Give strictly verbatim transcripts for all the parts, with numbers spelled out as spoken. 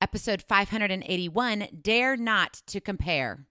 episode five hundred eighty-one, Dare Not to Compare.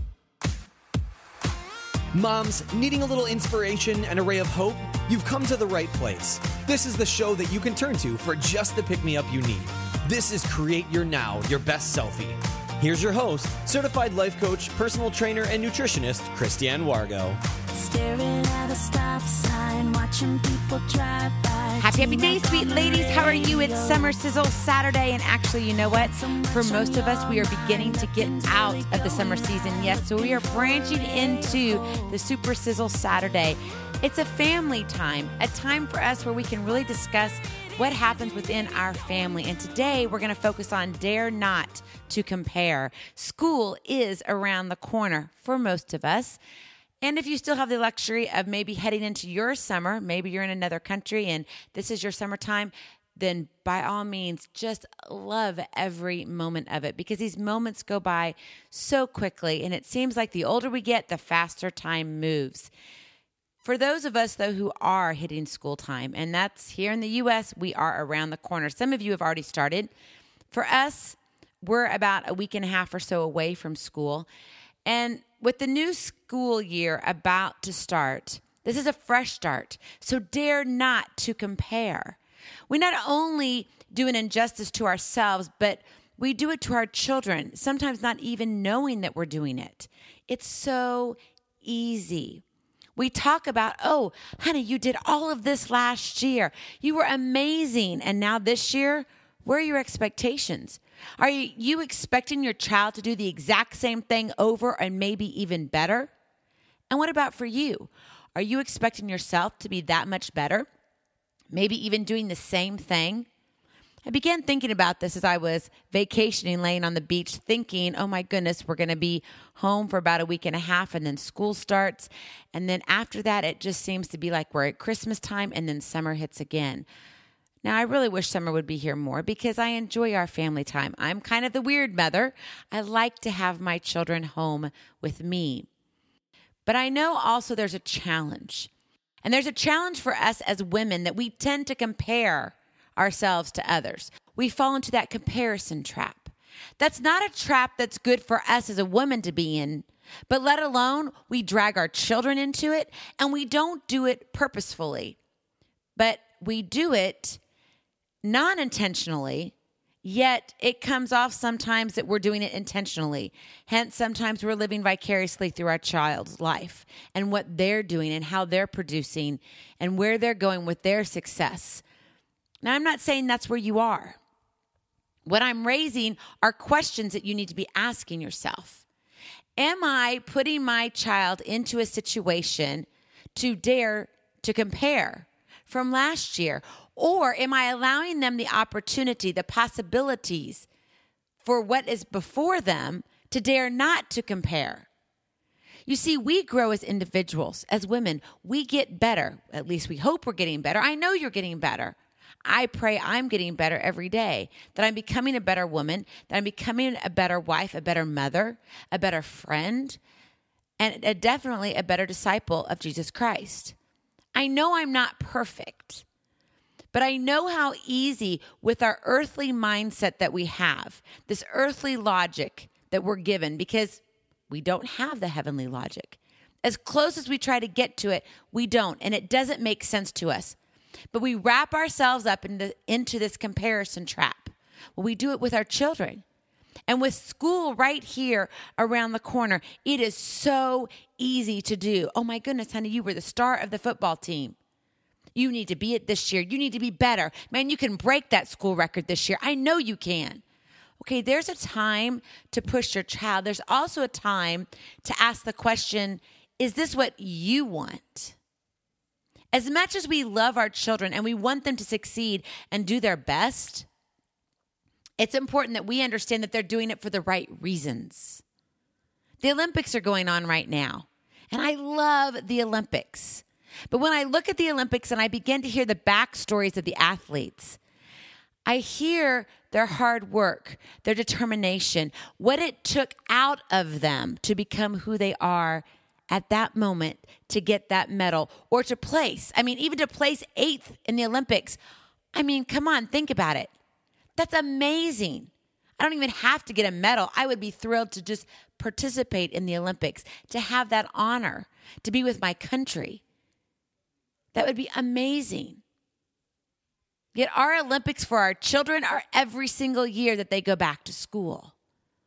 Moms, needing a little inspiration and a ray of hope? You've come to the right place. This is the show that you can turn to for just the pick-me-up you need. This is Create Your Now, Your Best Selfie. Here's your host, certified life coach, personal trainer, and nutritionist, Christiane Wargo. Staring at a stop sign, watching people drive by. Happy, happy day, sweet ladies. How are you? It's Summer Sizzle Saturday. And actually, you know what? For most of us, we are beginning to get out of the summer season. Yes, so we are branching into the Super Sizzle Saturday. It's a family time, a time for us where we can really discuss what happens within our family. And today, we're going to focus on Dare Not to Compare. School is around the corner for most of us. And if you still have the luxury of maybe heading into your summer, maybe you're in another country and this is your summertime, then by all means, just love every moment of it because these moments go by so quickly. And it seems like the older we get, the faster time moves. For those of us, though, who are hitting school time, and that's here in the U S, we are around the corner. Some of you have already started. For us, we're about a week and a half or so away from school. And with the new school year about to start, this is a fresh start. So dare not to compare. We not only do an injustice to ourselves, but we do it to our children, sometimes not even knowing that we're doing it. It's so easy. We talk about, oh, honey, you did all of this last year. You were amazing. And now this year, where are your expectations? Are you, you expecting your child to do the exact same thing over and maybe even better? And what about for you? Are you expecting yourself to be that much better? Maybe even doing the same thing? I began thinking about this as I was vacationing, laying on the beach, thinking, oh my goodness, we're going to be home for about a week and a half and then school starts. And then after that, it just seems to be like we're at Christmas time and then summer hits again. Now, I really wish summer would be here more because I enjoy our family time. I'm kind of the weird mother. I like to have my children home with me. But I know also there's a challenge. And there's a challenge for us as women that we tend to compare ourselves to others. We fall into that comparison trap. That's not a trap that's good for us as a woman to be in, but let alone we drag our children into it, and we don't do it purposefully. But we do it non-intentionally, yet it comes off sometimes that we're doing it intentionally. Hence, sometimes we're living vicariously through our child's life and what they're doing and how they're producing and where they're going with their success. Now, I'm not saying that's where you are. What I'm raising are questions that you need to be asking yourself. Am I putting my child into a situation to dare to compare from last year? Or am I allowing them the opportunity, the possibilities for what is before them to dare not to compare? You see, we grow as individuals, as women. We get better. At least we hope we're getting better. I know you're getting better. I pray I'm getting better every day, that I'm becoming a better woman, that I'm becoming a better wife, a better mother, a better friend, and a, definitely a better disciple of Jesus Christ. I know I'm not perfect. But I know how easy with our earthly mindset that we have, this earthly logic that we're given, because we don't have the heavenly logic. As close as we try to get to it, we don't, and it doesn't make sense to us. But we wrap ourselves up into, into this comparison trap. Well, we do it with our children. And with school right here around the corner, it is so easy to do. Oh my goodness, honey, you were the star of the football team. You need to be it this year. You need to be better. Man, you can break that school record this year. I know you can. Okay, there's a time to push your child. There's also a time to ask the question, is this what you want? As much as we love our children and we want them to succeed and do their best, it's important that we understand that they're doing it for the right reasons. The Olympics are going on right now, and I love the Olympics. But when I look at the Olympics and I begin to hear the backstories of the athletes, I hear their hard work, their determination, what it took out of them to become who they are at that moment to get that medal or to place. I mean, even to place eighth in the Olympics. I mean, come on, think about it. That's amazing. I don't even have to get a medal. I would be thrilled to just participate in the Olympics, to have that honor, to be with my country. That would be amazing. Yet our Olympics for our children are every single year that they go back to school.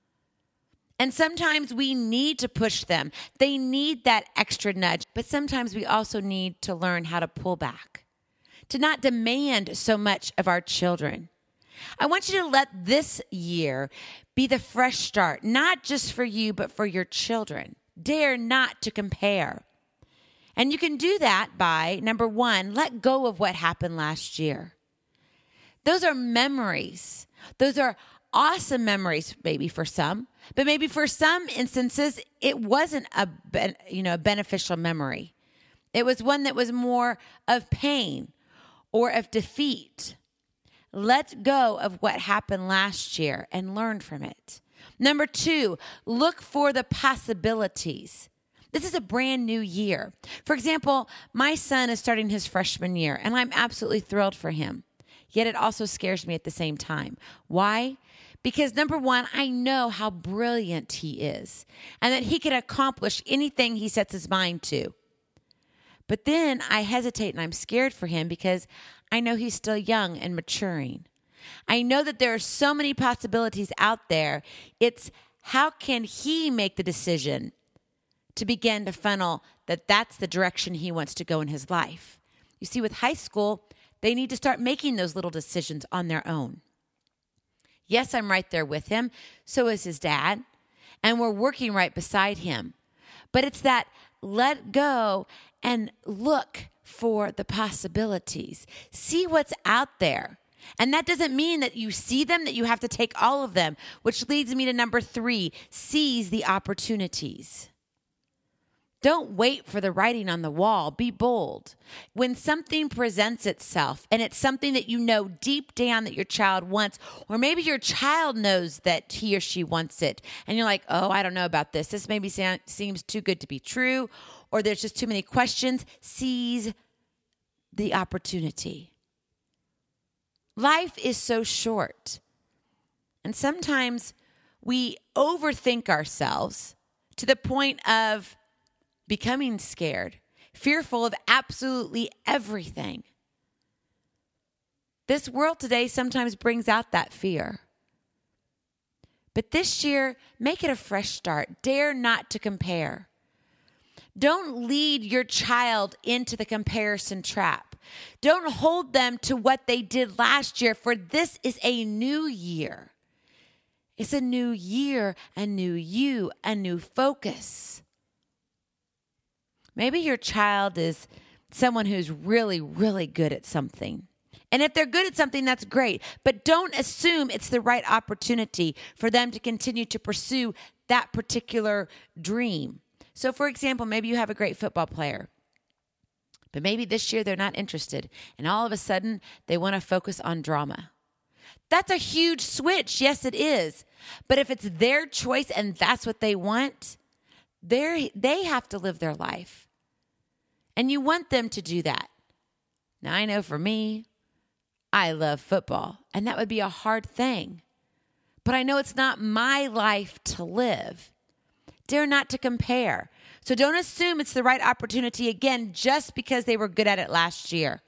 And sometimes we need to push them. They need that extra nudge. But sometimes we also need to learn how to pull back, to not demand so much of our children. I want you to let this year be the fresh start, not just for you, but for your children. Dare not to compare. And you can do that by, number one, let go of what happened last year. Those are memories. Those are awesome memories, maybe for some, but maybe for some instances, it wasn't a, you know, a beneficial memory. It was one that was more of pain or of defeat. Let go of what happened last year and learn from it. Number two, look for the possibilities. This is a brand new year. For example, my son is starting his freshman year, and I'm absolutely thrilled for him. Yet it also scares me at the same time. Why? Because number one, I know how brilliant he is and that he can accomplish anything he sets his mind to. But then I hesitate and I'm scared for him because I know he's still young and maturing. I know that there are so many possibilities out there. It's how can he make the decision to begin to funnel that that's the direction he wants to go in his life. You see, with high school, they need to start making those little decisions on their own. Yes, I'm right there with him. So is his dad. And we're working right beside him. But it's that let go and look for the possibilities. See what's out there. And that doesn't mean that you see them, that you have to take all of them, which leads me to number three, seize the opportunities. Don't wait for the writing on the wall. Be bold. When something presents itself and it's something that you know deep down that your child wants, or maybe your child knows that he or she wants it, and you're like, oh, I don't know about this. This maybe seems too good to be true, or there's just too many questions. Seize the opportunity. Life is so short. And sometimes we overthink ourselves to the point of becoming scared, fearful of absolutely everything. This world today sometimes brings out that fear. But this year, make it a fresh start. Dare not to compare. Don't lead your child into the comparison trap. Don't hold them to what they did last year, for this is a new year. It's a new year, a new you, a new focus. Maybe your child is someone who's really, really good at something. And if they're good at something, that's great. But don't assume it's the right opportunity for them to continue to pursue that particular dream. So, for example, maybe you have a great football player, but maybe this year they're not interested. And all of a sudden, they want to focus on drama. That's a huge switch. Yes, it is. But if it's their choice and that's what they want, they they have to live their life. And you want them to do that. Now, I know for me, I love football, and that would be a hard thing. But I know it's not my life to live. Dare not to compare. So don't assume it's the right opportunity again just because they were good at it last year.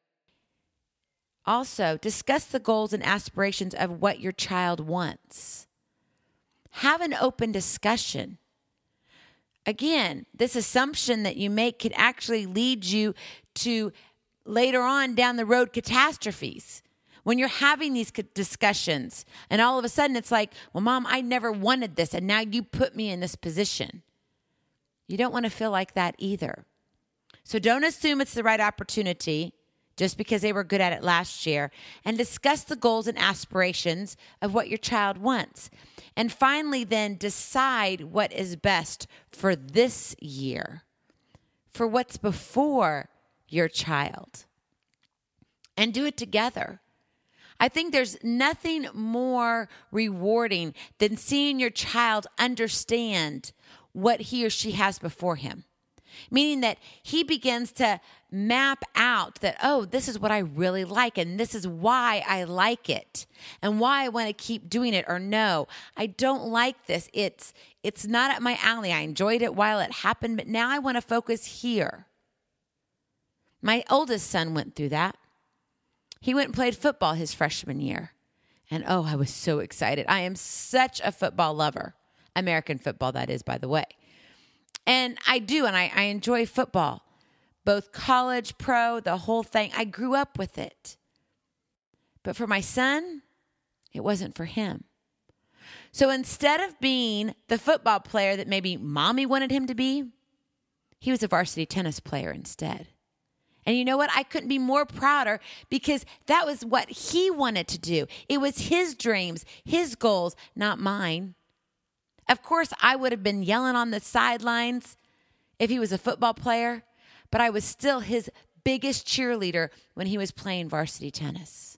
Also, discuss the goals and aspirations of what your child wants. Have an open discussion. Again, this assumption that you make could actually lead you to later on down the road catastrophes. When you're having these discussions and all of a sudden it's like, well, Mom, I never wanted this and now you put me in this position. You don't want to feel like that either. So don't assume it's the right opportunity just because they were good at it last year, and discuss the goals and aspirations of what your child wants. And finally, then decide what is best for this year, for what's before your child, and do it together. I think there's nothing more rewarding than seeing your child understand what he or she has before him. Meaning that he begins to map out that, oh, this is what I really like, and this is why I like it, and why I want to keep doing it, or no, I don't like this. It's it's not at my alley. I enjoyed it while it happened, but now I want to focus here. My oldest son went through that. He went and played football his freshman year. And oh, I was so excited. I am such a football lover. American football, that is, by the way. And I do, and I, I enjoy football. Both college, pro, the whole thing. I grew up with it. But for my son, it wasn't for him. So instead of being the football player that maybe mommy wanted him to be, he was a varsity tennis player instead. And you know what? I couldn't be more prouder because that was what he wanted to do. It was his dreams, his goals, not mine. Of course, I would have been yelling on the sidelines if he was a football player, but I was still his biggest cheerleader when he was playing varsity tennis.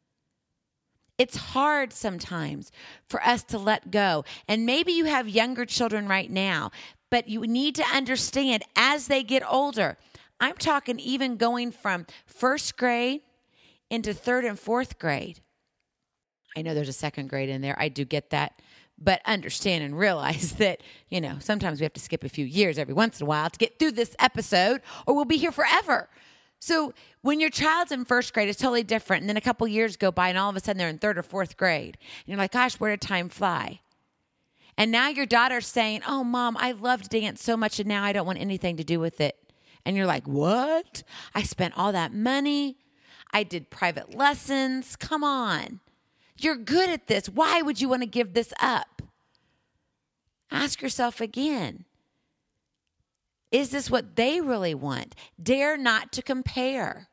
It's hard sometimes for us to let go. And maybe you have younger children right now, but you need to understand as they get older, I'm talking even going from first grade into third and fourth grade. I know there's a second grade in there. I do get that. But understand and realize that, you know, sometimes we have to skip a few years every once in a while to get through this episode, or we'll be here forever. So when your child's in first grade, it's totally different. And then a couple years go by and all of a sudden they're in third or fourth grade. And you're like, gosh, where did time fly? And now your daughter's saying, oh, Mom, I loved dance so much and now I don't want anything to do with it. And you're like, what? I spent all that money. I did private lessons. Come on. You're good at this. Why would you want to give this up? Ask yourself again. Is this what they really want? Dare not to compare.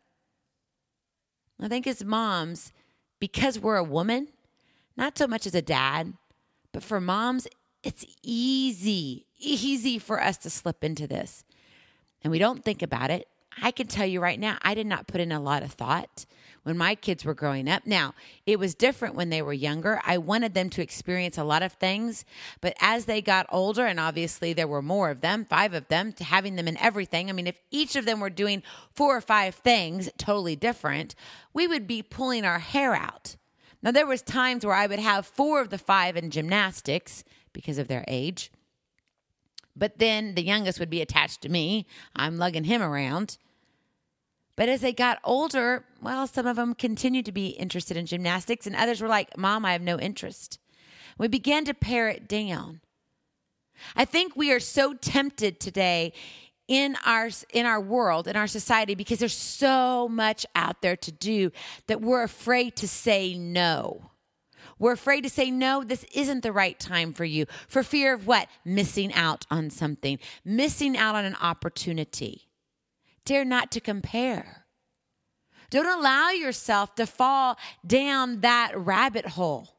I think as moms, because we're a woman, not so much as a dad, but for moms, it's easy, easy for us to slip into this. And we don't think about it. I can tell you right now, I did not put in a lot of thought when my kids were growing up. Now, it was different when they were younger. I wanted them to experience a lot of things. But as they got older, and obviously there were more of them, five of them, to having them in everything. I mean, if each of them were doing four or five things totally different, we would be pulling our hair out. Now, there was times where I would have four of the five in gymnastics because of their age. But then the youngest would be attached to me. I'm lugging him around. But as they got older, well, some of them continued to be interested in gymnastics, and others were like, Mom, I have no interest. We began to pare it down. I think we are so tempted today in our in our world, in our society, because there's so much out there to do that we're afraid to say no. We're afraid to say, no, this isn't the right time for you, for fear of what? Missing out on something, missing out on an opportunity. Dare not to compare. Don't allow yourself to fall down that rabbit hole.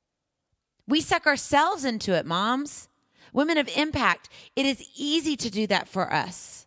We suck ourselves into it, moms. Women of impact, it is easy to do that for us.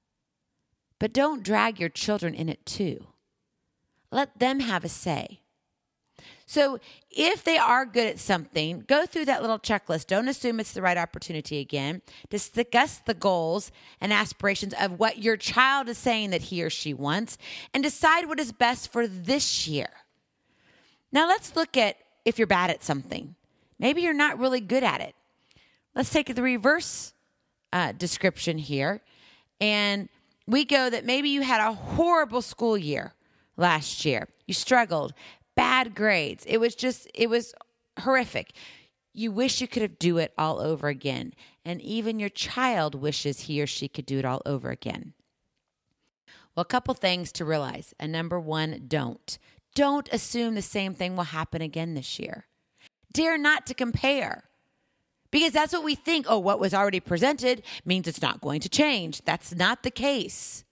But don't drag your children in it too. Let them have a say. So if they are good at something, go through that little checklist. Don't assume it's the right opportunity again. Discuss the goals and aspirations of what your child is saying that he or she wants and decide what is best for this year. Now let's look at if you're bad at something. Maybe you're not really good at it. Let's take the reverse uh, description here. And we go that maybe you had a horrible school year last year. You struggled. Bad grades. It was just, it was horrific. You wish you could have do it all over again. And even your child wishes he or she could do it all over again. Well, a couple things to realize. And number one, don't. Don't assume the same thing will happen again this year. Dare not to compare. Because that's what we think. Oh, what was already presented means it's not going to change. That's not the case.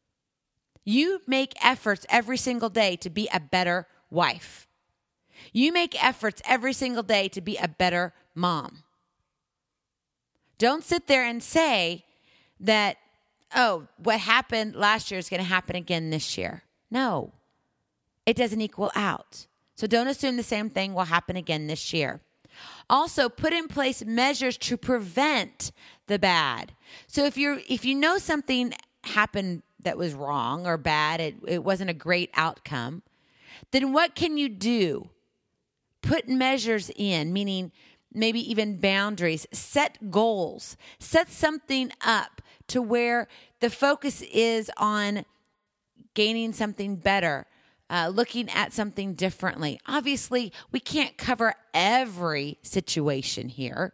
You make efforts every single day to be a better wife. You make efforts every single day to be a better mom. Don't sit there and say that, oh, what happened last year is going to happen again this year. No, it doesn't equal out. So don't assume the same thing will happen again this year. Also, put in place measures to prevent the bad. So if you're if you know something happened that was wrong or bad, it, it wasn't a great outcome, then what can you do? Put measures in, meaning maybe even boundaries. Set goals. Set something up to where the focus is on gaining something better, uh, looking at something differently. Obviously, we can't cover every situation here,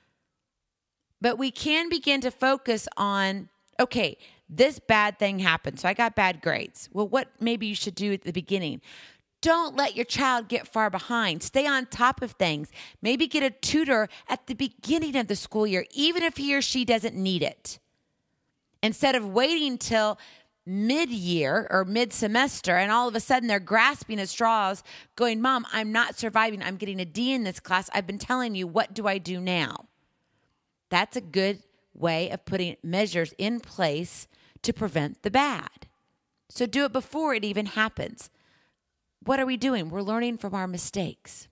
but we can begin to focus on, okay, this bad thing happened, so I got bad grades. Well, what maybe you should do at the beginning? Don't let your child get far behind. Stay on top of things. Maybe get a tutor at the beginning of the school year, even if he or she doesn't need it. Instead of waiting till mid-year or mid-semester and all of a sudden they're grasping at straws going, Mom, I'm not surviving. I'm getting a D in this class. I've been telling you, what do I do now? That's a good way of putting measures in place to prevent the bad. So do it before it even happens. What are we doing? We're learning from our mistakes.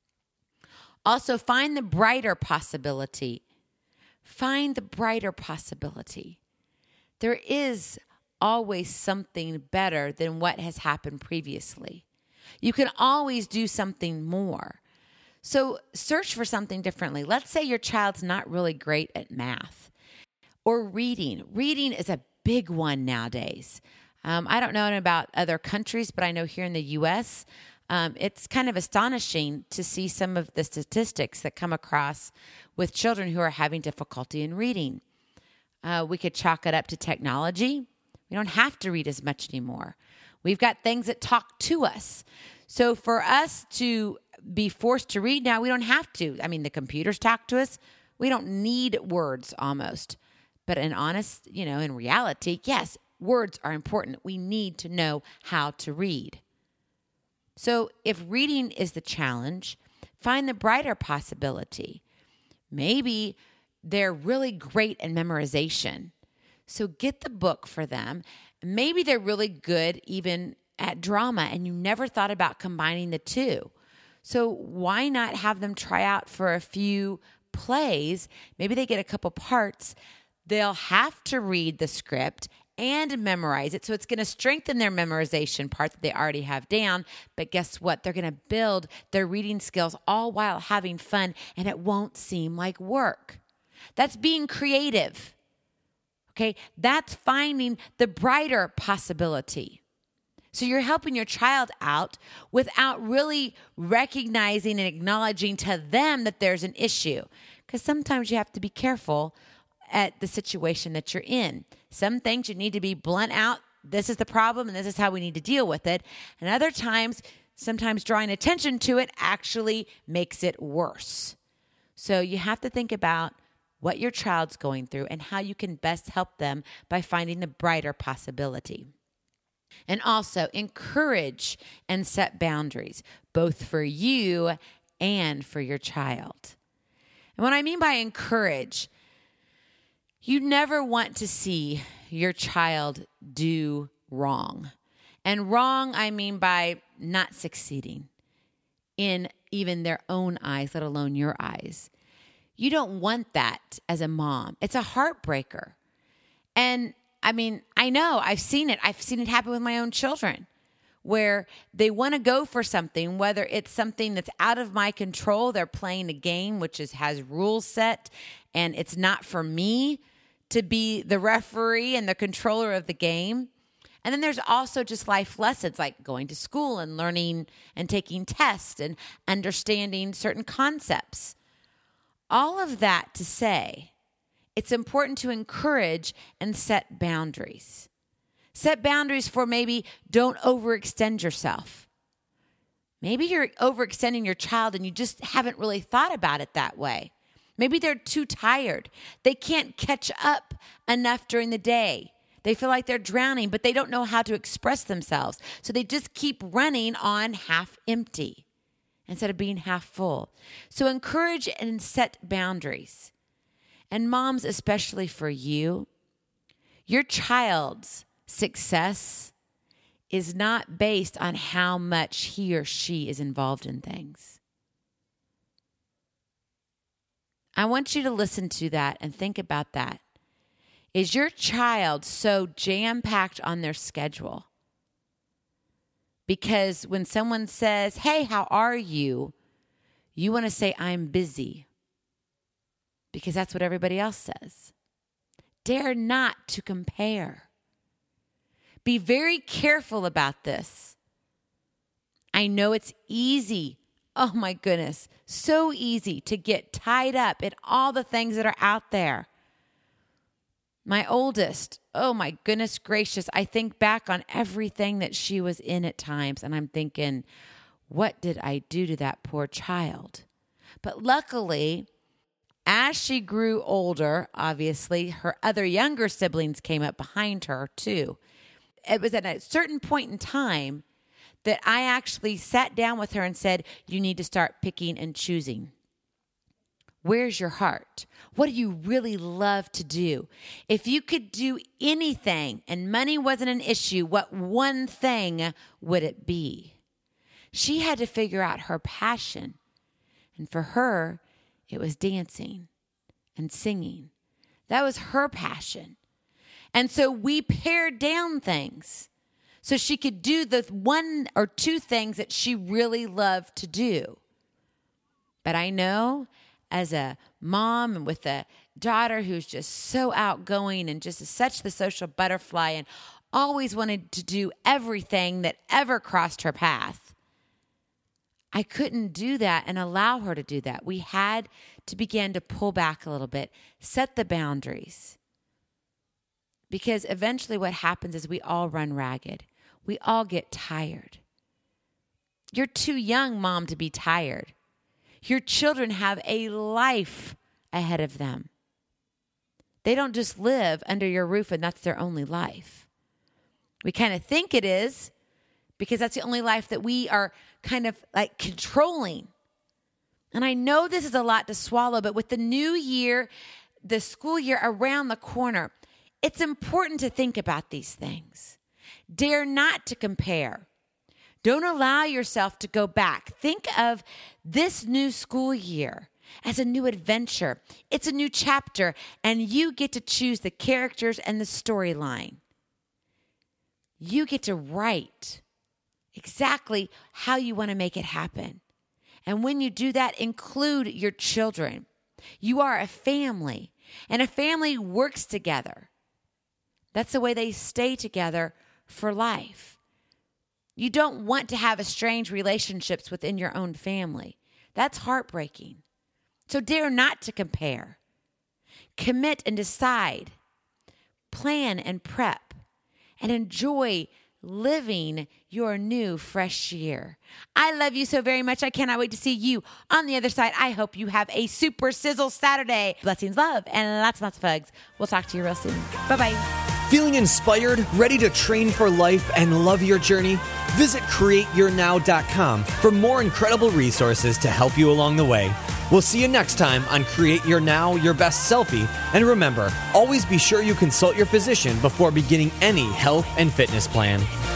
Also, find the brighter possibility. Find the brighter possibility. There is always something better than what has happened previously. You can always do something more. So search for something differently. Let's say your child's not really great at math or reading. Reading is a big one nowadays. Um, I don't know about other countries, but I know here in the U S, um, it's kind of astonishing to see some of the statistics that come across with children who are having difficulty in reading. Uh, we could chalk it up to technology. We don't have to read as much anymore. We've got things that talk to us. So for us to be forced to read now, we don't have to. I mean, the computers talk to us. We don't need words almost. But in honest, you know, in reality, yes, words are important. We need to know how to read. So if reading is the challenge, find the brighter possibility. Maybe they're really great in memorization. So get the book for them. Maybe they're really good even at drama and you never thought about combining the two. So why not have them try out for a few plays? Maybe they get a couple parts. They'll have to read the script and memorize it. So it's going to strengthen their memorization part that they already have down. But guess what? They're going to build their reading skills all while having fun, and it won't seem like work. That's being creative. Okay, that's finding the brighter possibility. So you're helping your child out without really recognizing and acknowledging to them that there's an issue. Because sometimes you have to be careful at the situation that you're in. Some things you need to be blunt out. This is the problem and this is how we need to deal with it. And other times, sometimes drawing attention to it actually makes it worse. So you have to think about what your child's going through and how you can best help them by finding the brighter possibility. And also encourage and set boundaries, both for you and for your child. And what I mean by encourage, you never want to see your child do wrong. And wrong, I mean by not succeeding in even their own eyes, let alone your eyes. You don't want that as a mom. It's a heartbreaker. And I mean, I know, I've seen it. I've seen it happen with my own children where they want to go for something, whether it's something that's out of my control. They're playing a game which is, has rules set, and it's not for me to be the referee and the controller of the game. And then there's also just life lessons like going to school and learning and taking tests and understanding certain concepts. All of that to say, it's important to encourage and set boundaries. Set boundaries for maybe don't overextend yourself. Maybe you're overextending your child and you just haven't really thought about it that way. Maybe they're too tired. They can't catch up enough during the day. They feel like they're drowning, but they don't know how to express themselves. So they just keep running on half empty instead of being half full. So encourage and set boundaries. And moms, especially for you, your child's success is not based on how much he or she is involved in things. I want you to listen to that and think about that. Is your child so jam-packed on their schedule? Because when someone says, hey, how are you? You want to say, I'm busy. Because that's what everybody else says. Dare not to compare. Be very careful about this. I know it's easy. Oh my goodness. So easy to get tied up in all the things that are out there. My oldest, oh my goodness gracious, I think back on everything that she was in at times, and I'm thinking, what did I do to that poor child? But luckily, as she grew older, obviously, her other younger siblings came up behind her too. It was at a certain point in time that I actually sat down with her and said, you need to start picking and choosing. Where's your heart? What do you really love to do? If you could do anything and money wasn't an issue, what one thing would it be? She had to figure out her passion. And for her, it was dancing and singing. That was her passion. And so we pared down things so she could do the one or two things that she really loved to do. But I know as a mom and with a daughter who's just so outgoing and just such the social butterfly and always wanted to do everything that ever crossed her path, I couldn't do that and allow her to do that. We had to begin to pull back a little bit, set the boundaries. Because eventually what happens is we all run ragged. We all get tired. You're too young, Mom, to be tired. Your children have a life ahead of them. They don't just live under your roof and that's their only life. We kind of think it is because that's the only life that we are kind of like controlling. And I know this is a lot to swallow, but with the new year, the school year around the corner, it's important to think about these things. Dare not to compare. Don't allow yourself to go back. Think of this new school year as a new adventure. It's a new chapter, and you get to choose the characters and the storyline. You get to write exactly how you want to make it happen. And when you do that, include your children. You are a family, and a family works together. That's the way they stay together for life. You don't want to have estranged relationships within your own family. That's heartbreaking. So dare not to compare. Commit and decide. Plan and prep. And enjoy living your new fresh year. I love you so very much. I cannot wait to see you on the other side. I hope you have a super sizzle Saturday. Blessings, love, and lots and lots of hugs. We'll talk to you real soon. Bye-bye. Feeling inspired, ready to train for life, and love your journey? Visit create your now dot com for more incredible resources to help you along the way. We'll see you next time on Create Your Now, Your Best Selfie. And remember, always be sure you consult your physician before beginning any health and fitness plan.